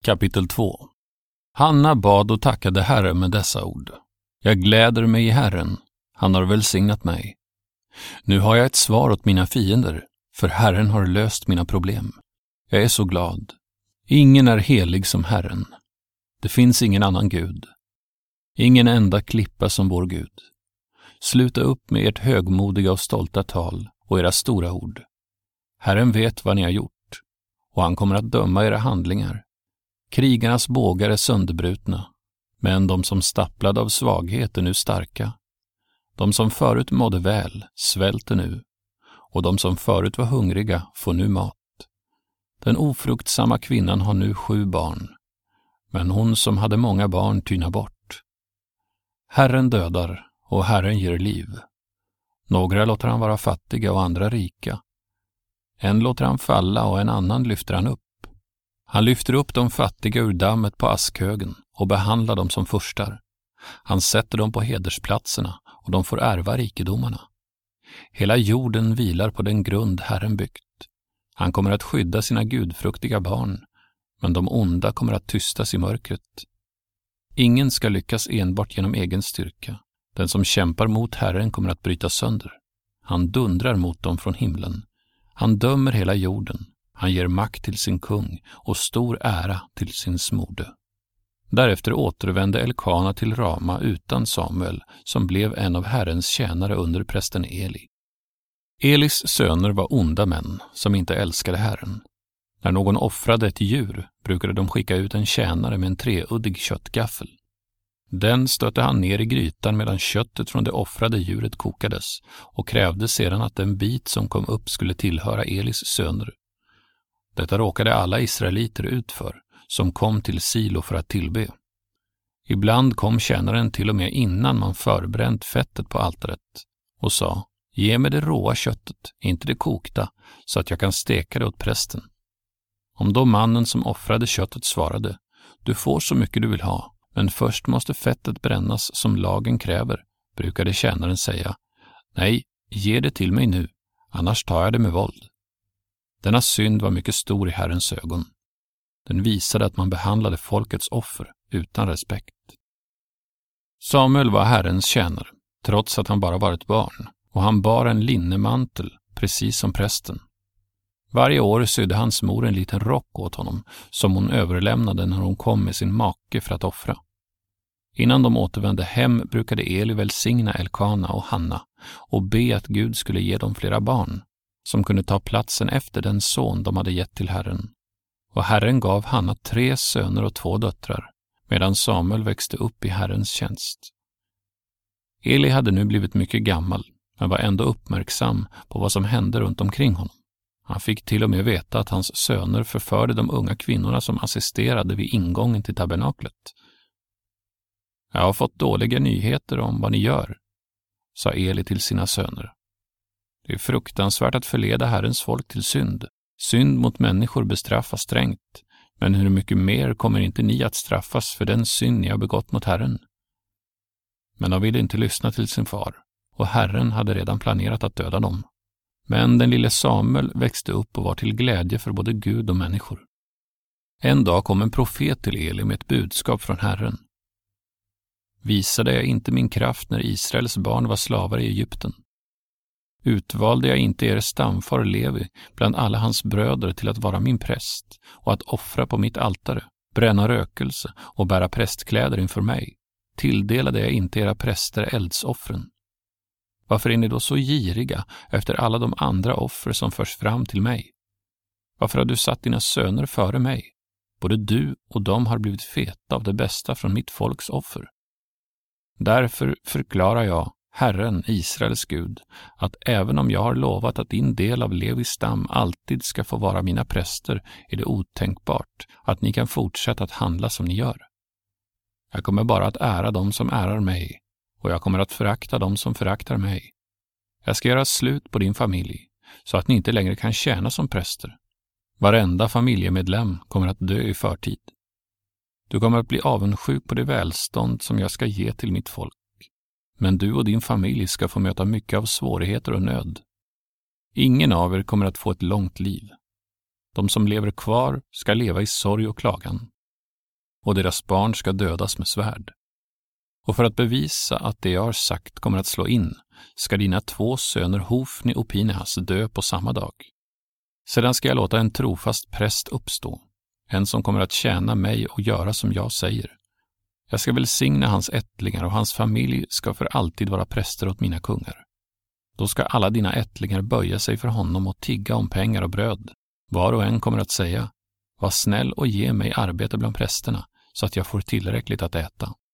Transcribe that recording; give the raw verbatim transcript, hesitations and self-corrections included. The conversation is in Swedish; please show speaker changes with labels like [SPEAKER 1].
[SPEAKER 1] Kapitel två. Hanna bad och tackade Herren med dessa ord. Jag gläder mig i Herren, han har välsignat mig. Nu har jag ett svar åt mina fiender, för Herren har löst mina problem. Jag är så glad. Ingen är helig som Herren. Det finns ingen annan Gud. Ingen enda klippa som vår Gud. Sluta upp med ert högmodiga och stolta tal och era stora ord. Herren vet vad ni har gjort, och han kommer att döma era handlingar. Krigarnas bågar är sönderbrutna, men de som stapplade av svaghet är nu starka. De som förut mådde väl svälter nu, och de som förut var hungriga får nu mat. Den ofruktsamma kvinnan har nu sju barn, men hon som hade många barn tynar bort. Herren dödar, och Herren ger liv. Några låter han vara fattiga och andra rika. En låter han falla och en annan lyfter han upp. Han lyfter upp de fattiga ur dammet på askhögen och behandlar dem som furstar. Han sätter dem på hedersplatserna och de får ärva rikedomarna. Hela jorden vilar på den grund Herren byggt. Han kommer att skydda sina gudfruktiga barn, men de onda kommer att tystas i mörkret. Ingen ska lyckas enbart genom egen styrka. Den som kämpar mot Herren kommer att bryta sönder. Han dundrar mot dem från himlen. Han dömer hela jorden. Han ger makt till sin kung och stor ära till sin smorde. Därefter återvände Elkana till Rama utan Samuel, som blev en av Herrens tjänare under prästen Eli. Elis söner var onda män som inte älskade Herren. När någon offrade ett djur brukade de skicka ut en tjänare med en treuddig köttgaffel. Den stötte han ner i grytan medan köttet från det offrade djuret kokades och krävde sedan att den bit som kom upp skulle tillhöra Elis söner. Detta råkade alla israeliter ut för, som kom till Silo för att tillbe. Ibland kom tjänaren till och med innan man förbränt fettet på altaret och sa: ge mig det råa köttet, inte det kokta, så att jag kan steka det åt prästen. Om då mannen som offrade köttet svarade: du får så mycket du vill ha, men först måste fettet brännas som lagen kräver, brukade tjänaren säga: nej, ge det till mig nu, annars tar jag det med våld. Denna synd var mycket stor i Herrens ögon. Den visade att man behandlade folkets offer utan respekt. Samuel var Herrens tjänare, trots att han bara var ett barn, och han bar en linnemantel, precis som prästen. Varje år sydde hans mor en liten rock åt honom, som hon överlämnade när hon kom med sin make för att offra. Innan de återvände hem brukade Eli välsigna Elkana och Hanna och be att Gud skulle ge dem flera barn, som kunde ta platsen efter den son de hade gett till Herren. Och Herren gav Hanna tre söner och två döttrar, medan Samuel växte upp i Herrens tjänst. Eli hade nu blivit mycket gammal, men var ändå uppmärksam på vad som hände runt omkring honom. Han fick till och med veta att hans söner förförde de unga kvinnorna som assisterade vid ingången till tabernaklet. Jag har fått dåliga nyheter om vad ni gör, sa Eli till sina söner. Det är fruktansvärt att förleda Herrens folk till synd. Synd mot människor bestraffas strängt, men hur mycket mer kommer inte ni att straffas för den synd ni har begått mot Herren? Men de ville inte lyssna till sin far, och Herren hade redan planerat att döda dem. Men den lille Samuel växte upp och var till glädje för både Gud och människor. En dag kom en profet till Eli med ett budskap från Herren. Visade jag inte min kraft när Israels barn var slavar i Egypten? Utvalde jag inte er stamfar Levi bland alla hans bröder till att vara min präst och att offra på mitt altare, bränna rökelse och bära prästkläder inför mig? Tilldelade jag inte era präster eldsoffren? Varför är ni då så giriga efter alla de andra offer som förs fram till mig? Varför har du satt dina söner före mig? Både du och de har blivit feta av det bästa från mitt folks offer. Därför förklarar jag, Herren, Israels Gud, att även om jag har lovat att din del av Levis stam alltid ska få vara mina präster, är det otänkbart att ni kan fortsätta att handla som ni gör. Jag kommer bara att ära dem som ärar mig, och jag kommer att förakta dem som föraktar mig. Jag ska göra slut på din familj, så att ni inte längre kan tjäna som präster. Varenda familjemedlem kommer att dö i förtid. Du kommer att bli avundsjuk på det välstånd som jag ska ge till mitt folk. Men du och din familj ska få möta mycket av svårigheter och nöd. Ingen av er kommer att få ett långt liv. De som lever kvar ska leva i sorg och klagan. och deras barn ska dödas med svärd. Och för att bevisa att det jag har sagt kommer att slå in ska dina två söner Hofni och Pinehas dö på samma dag. Sedan ska jag låta en trofast präst uppstå, en som kommer att tjäna mig och göra som jag säger. Jag ska välsigna hans ättlingar och hans familj ska för alltid vara präster åt mina kungar. Då ska alla dina ättlingar böja sig för honom och tigga om pengar och bröd. Var och en kommer att säga: var snäll och ge mig arbete bland prästerna så att jag får tillräckligt att äta.